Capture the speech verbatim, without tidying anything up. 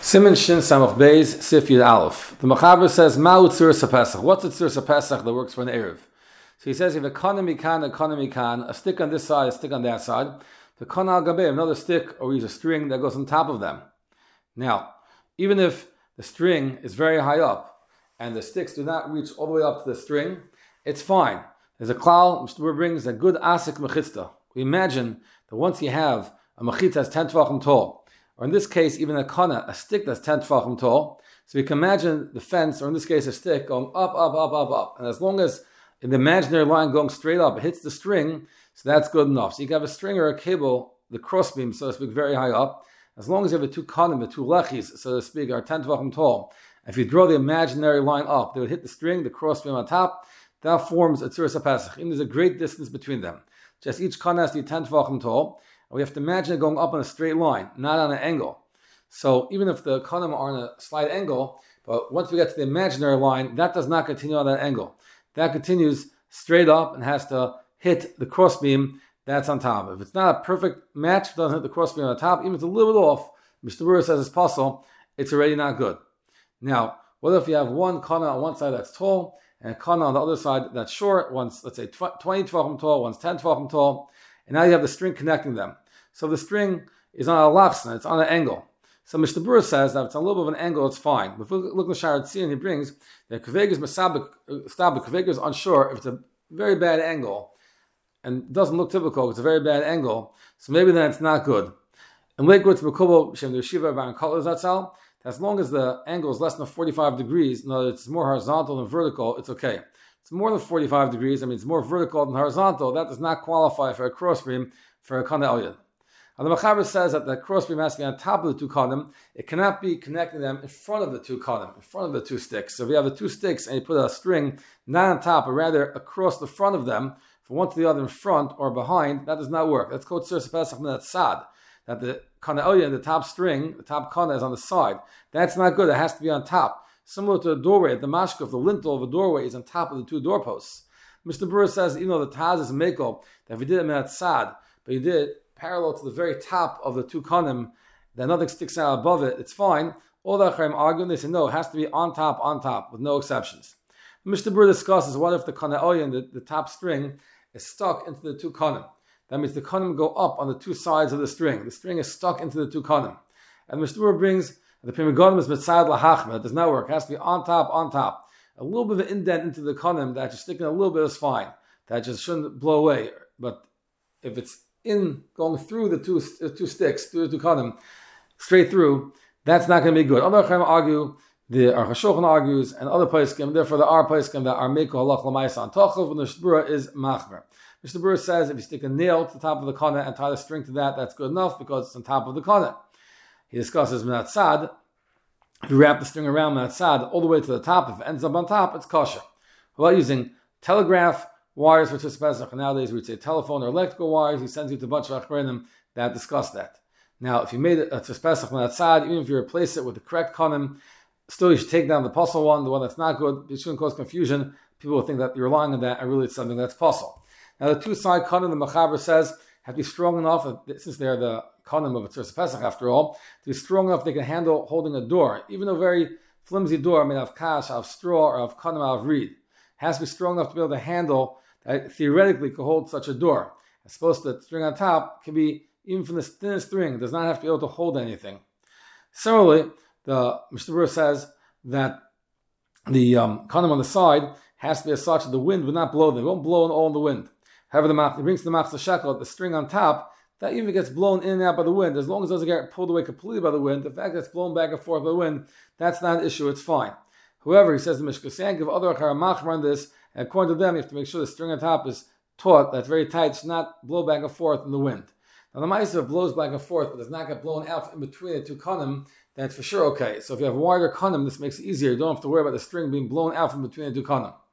Siman Shin Samach Beis Sif Yud Aleph. The Mechaber says, Ma'u Tzuras HaPesach. What's a Tzuras HaPesach that works for an Erev? So he says, if a kana mikan, a kana mikan, a stick on this side, a stick on that side, the kana al gabei, another stick, or use a string that goes on top of them. Now, even if the string is very high up, and the sticks do not reach all the way up to the string, it's fine. There's a klal, Mishnah brings a good asik mechitzta. We imagine that once you have a mechitza that's ten tvachim tall, or in this case, even a kana, a stick that's ten tvachim tall, so you can imagine the fence, or in this case, a stick going up, up, up, up, up. And as long as in the imaginary line going straight up, it hits the string, so that's good enough. So you can have a string or a cable, the crossbeam, so to speak, very high up. As long as you have a two kanim, the two lechis, so to speak, are ten tvachim tall, if you draw the imaginary line up, they would hit the string, the crossbeam on top. That forms a tzuras HaPesach. And there's a great distance between them. Just each kana has to be ten tvachim tall. And we have to imagine it going up on a straight line, not on an angle. So even if the kanim are on a slight angle, but once we get to the imaginary line, that does not continue on that angle. That continues straight up and has to hit the crossbeam that's on top. If it's not a perfect match, it doesn't hit the crossbeam on the top, even if it's a little bit off, Mishnah Berurah says it's possible, it's already not good. Now, what if you have one kana on one side that's tall, and a kana on the other side that's short, one's, let's say, twenty tvachim tall, one's ten tvachim tall, and now you have the string connecting them. So the string is on a lachsna, it's on an angle. So Mishnah Berurah says that if it's on a little bit of an angle, it's fine. But if we look at Sha'ar Tzion, he brings that kaveg is masabik, kaveg is unsure if it's a very bad angle, and doesn't look typical, it's a very bad angle, so maybe then it's not good. And Lakewood's Mekubal, Shem the Yeshiva, Baron Kol Zatzal, as long as the angle is less than forty-five degrees, no, it's more horizontal than vertical, it's okay. It's more than forty-five degrees, I mean, it's more vertical than horizontal, that does not qualify for a crossbeam for a kana elyon. And the Mechaber says that the crossbeam has to be on top of the two kanim. It cannot be connecting them in front of the two kanim, in front of the two sticks. So if you have the two sticks and you put a string not on top, but rather across the front of them, from one to the other in front or behind, that does not work. That's called Tzuras HaPesach Minat Sad. That the kana elyon, the top string, the top kana is on the side. That's not good. It has to be on top. Similar to a doorway, at the mashkuf, the lintel of a doorway is on top of the two doorposts. Mishnah Berurah says, even though the Taz is a mekel, that if you did it Minat Sad, but you did it parallel to the very top of the two kanim, that nothing sticks out above it, it's fine. All the Acharim argue, and they say, no, it has to be on top, on top, with no exceptions. Mishnah Berurah discusses, what if the kana elyon, the, the top string, is stuck into the two kanim? That means the kanim go up on the two sides of the string. The string is stuck into the two kanim. And Mishnah Berurah brings, the Pri Megadim is mitzad lahachma, it does not work, it has to be on top, on top. A little bit of an indent into the kanim, that just sticking a little bit is fine. That just shouldn't blow away. But if it's in going through the two uh, two sticks, through the two kanim, straight through, that's not going to be good. Other Chaim argue, the Aruch HaShulchan argues, and other poskim, therefore there are poskim that are meiko halach l'maisa on tochav, and the Mishnah Berurah is machmer. Mishnah Berurah says if you stick a nail to the top of the kana and tie the string to that, that's good enough because it's on top of the kana. He discusses minat sad. If you wrap the string around minat sad all the way to the top, if it ends up on top, it's kosher. How about using telegraph wires for Tzuras HaPesach? Nowadays we would say telephone or electrical wires. He sends you to a bunch of achronim that discuss that. Now, if you made it a Tzuras HaPesach minat sad, even if you replace it with the correct kanim, still you should take down the puzzle one, the one that's not good. It shouldn't cause confusion. People will think that you're relying on that, and really it's something that's puzzle. Now, the two side kanim, the Mechaber says, have to be strong enough, since they're the kanim of a Tzuras HaPesach after all, to be strong enough they can handle holding a door. Even a very flimsy door made of kash, out of straw, or of kanim, out of reed. It has to be strong enough to be able to handle, that theoretically could hold such a door. As opposed to the string on top can be, even from the thinnest string, it does not have to be able to hold anything. Similarly, the Mishnah Berurah says that the um, kanim on the side has to be as such that the wind would not blow them. It won't blow all in the wind. However, the he brings to the Machzah Shekel, the string on top, that even gets blown in and out by the wind, as long as it doesn't get pulled away completely by the wind, the fact that it's blown back and forth by the wind, that's not an issue, it's fine. However, he says the Mishka Sank, other Acharim machmer on this, and according to them, you have to make sure the string on top is taut, that's very tight, should not blow back and forth in the wind. Now the Ma'aseh blows back and forth, but does not get blown out in between the two kanim, then it's for sure okay. So if you have wider kanim, this makes it easier. You don't have to worry about the string being blown out from between the two kanim.